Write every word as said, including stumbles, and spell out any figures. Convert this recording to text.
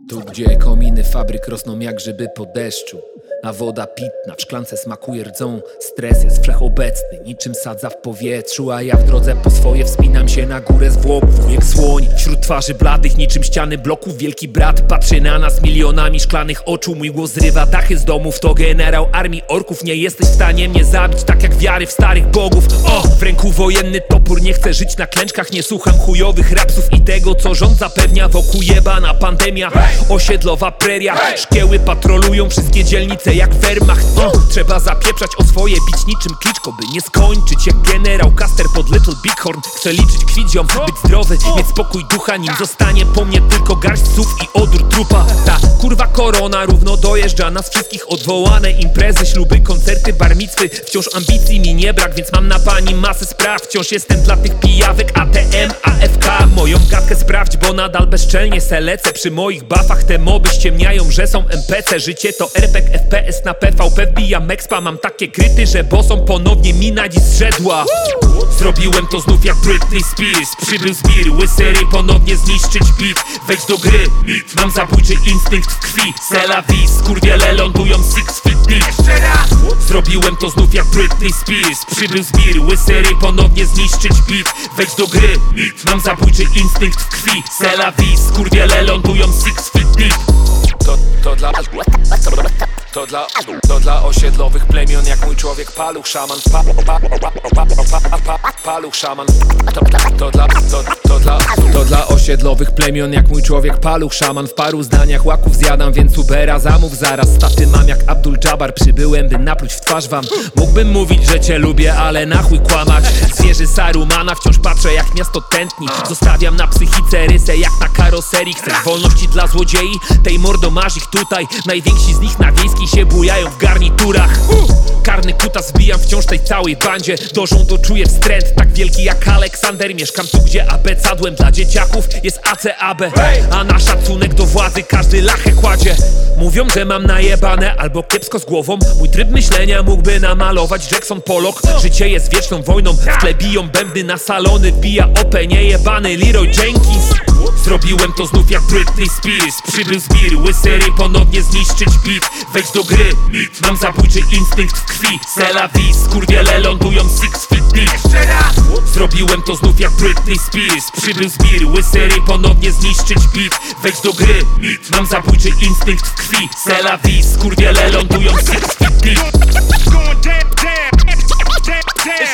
Tu, gdzie kominy fabryk rosną jak grzyby po deszczu, a woda pitna w szklance smakuje rdzą. Stres jest wszechobecny, niczym sadza w powietrzu, a ja w drodze po swoje wspinam się na górę zwłoków. Jak słoń wśród twarzy bladych, niczym ściany bloków. Wielki brat patrzy na nas milionami szklanych oczu. Mój głos zrywa dachy z domów, to generał armii orków. Nie jesteś w stanie mnie zabić, tak jak wiary w starych bogów. O, w ręku wojenny topór, nie chcę żyć na klęczkach. Nie słucham chujowych rapsów i tego, co rząd zapewnia. Wokół jebana pandemia, osiedlowa preria. Szkieły patrolują wszystkie dzielnice jak Wehrmacht. O, trzeba zapieprzać o swoje, bić niczym Kliczko, by nie skończyć jak generał Custer pod Little Bighorn. Chcę liczyć kwidziom, być zdrowy, mieć spokój ducha, nim zostanie po mnie tylko garść psów i odór trupa. Ta kurwa korona równo dojeżdża nas wszystkich. Odwołane imprezy, śluby, koncerty, bar micwy. Wciąż ambicji mi nie brak, więc mam na pani masę spraw. Wciąż jestem dla tych pijawek A T M, A F K. Moją gadkę sprawdź, bo nadal bezczelnie se lecę. Przy moich buffach te moby ściemniają, że są N P C. Życie to R P G, F P S na P V P. Wbijam expa, mam takie kryty, że bossą ponownie mina dziś zrzedła. Zrobiłem to znów jak Britney Spears. Przybył zbir, łysery ponownie zniszczyć beat. Wejdź do gry, mam zabójczy instynkt w krwi. C'est la vie, skurwiele lądują six feet deep. Zrobiłem to znów jak Britney Spears. Przybył zbir, łysery ponownie zniszczyć beat. Wejdź do gry, mam zabójczy instynkt w krwi. C'est la vie, skurwiele lądują six feet deep. To, to dla... To dla, to dla osiedlowych plemion jak mój człowiek paluch szaman. Pa, pa, pa, pa, pa, pa, pa, paluch szaman. To, to dla, to, to dla, to dla osiedlowych plemion jak mój człowiek paluch szaman. W paru zdaniach łaków zjadam, więc Ubera zamów zaraz. Staty mam jak Abdul Jabbar, przybyłem by napluć w twarz wam. Mógłbym mówić, że cię lubię, ale na chuj kłamać. Zwierzy Sarumana wciąż patrzę jak miasto tętni. Zostawiam na psychice rysę jak na karoserii. Chcę wolności dla złodziei, tej mordo masz ich tutaj. Najwięksi z nich na wiejskiej się bujają w garniturach. Karny kutas wbijam wciąż tej całej bandzie. Do rządu czuję wstręt, tak wielki jak Aleksander. Mieszkam tu, gdzie abecadłem dla dzieciaków jest A C A B. A na szacunek do władzy każdy lachę kładzie. Mówią, że mam najebane albo kiepsko z głową. Mój tryb myślenia mógłby namalować Jackson Pollock. Życie jest wieczną wojną, w tle biją bębny na salony. Wbija O P niejebany Leroy Jenkins. Zrobiłem to znów jak Britney Spears. Przybył zbir, łysery ponownie zniszczyć beat. Wejdź do gry, mam zabójczy instynkt w krwi. C'est la vie, skurwiele lądują six feet deep. Zrobiłem to znów jak Britney Spears. Przybył zbir, łysery ponownie zniszczyć beat. Wejdź do gry, mam zabójczy instynkt w krwi. C'est la vie, skurwiele lądują six feet deep.